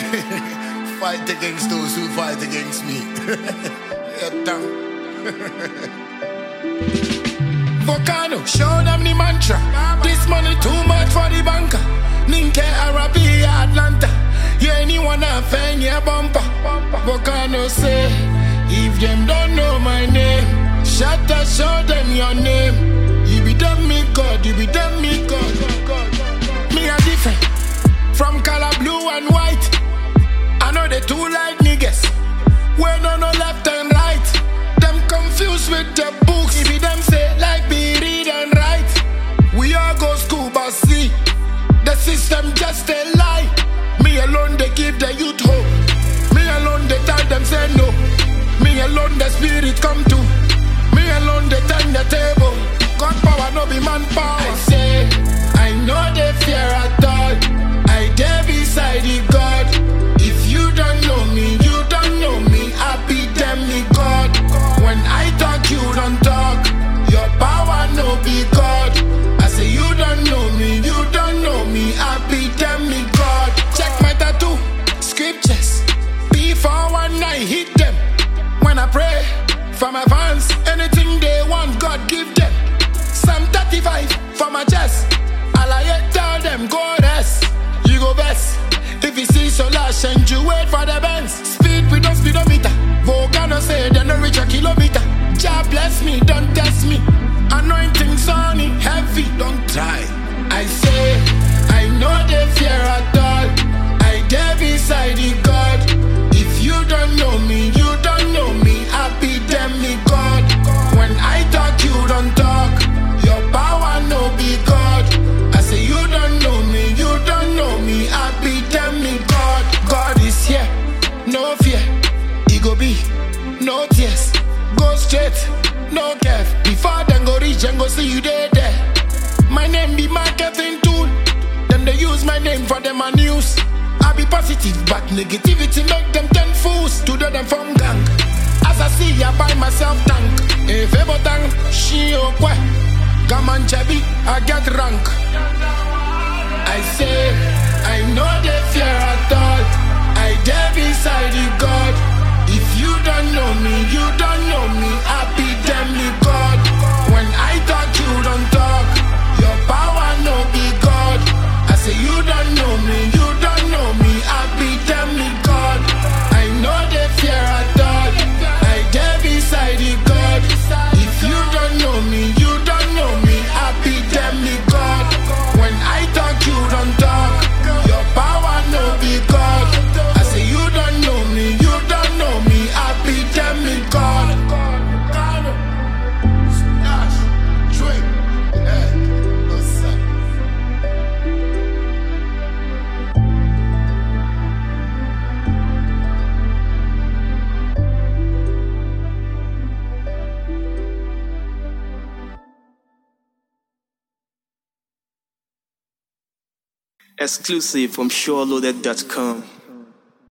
Fight against those who fight against me. Volcano, show them the mantra. This money too much for the banker. Ninke Arabi Atlanta. You anyone a fan your bumper. Volcano say, if them don't know my name, shut up, show them your name. You be done me God, you be done me God. Me a different from color blue and white. I know they too like niggas. We don't know left and right. Them confused with the books. If them say like be read and write. We all go school but see the system just a lie. Me alone they give the youth hope. Me alone they tell them say no. Me alone the spirit come to. Me alone they turn the table. God power no be man power. I say I know they fear at all. I dare beside the God. If you don't know me, you don't know me. I be them me God. When I talk, you don't talk. Your power no be God. I say you don't know me, you don't know me. I be them me God. Check my tattoo, scriptures. Before one night hit them. When I pray for my fans, anything they want, God give them. Psalm 35 for my chest. All I tell them go rest. You go best. If you see solar change, you wait for the bends. Speed with no speedometer. Volcano say they no reach a kilometer. Jah bless me, don't test me. Anointing sunny, heavy, don't try. I say, I know they fear at all. I dare beside the God. If you don't know me, you don't know me. I be them me God. When I talk, you don't talk. Your power no be God. I say you don't know me, you don't know me. I be them me God. God is here, no fear. He go be, no tears. Go straight, no care. Before them go reach and go see you there. My name be marketing tool. Them they use my name for them and news. I be positive, but negativity make them 10 fools. To do them from gang. As I see, I buy myself tank. If ever tank, she okwe. Come on, Chubby, I get rank. I say, I know they fear at all. I dare beside the God. If you don't know me, you don't know me. I be them me God. When I talk, you don't talk. Your power no be God. I say you don't know me, you don't know me. I be them me God. I know they fear at all. I dare beside the God. If you don't know me, you don't know me. I be them me God. When I talk, you don't talk. Your power no be God. I say you don't know me, you don't know me. I be them me God. Exclusive from SureLoaded.com.